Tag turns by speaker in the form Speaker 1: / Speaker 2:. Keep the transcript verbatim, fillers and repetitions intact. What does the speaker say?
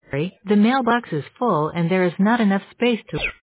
Speaker 1: The mailbox is full and there is not enough space to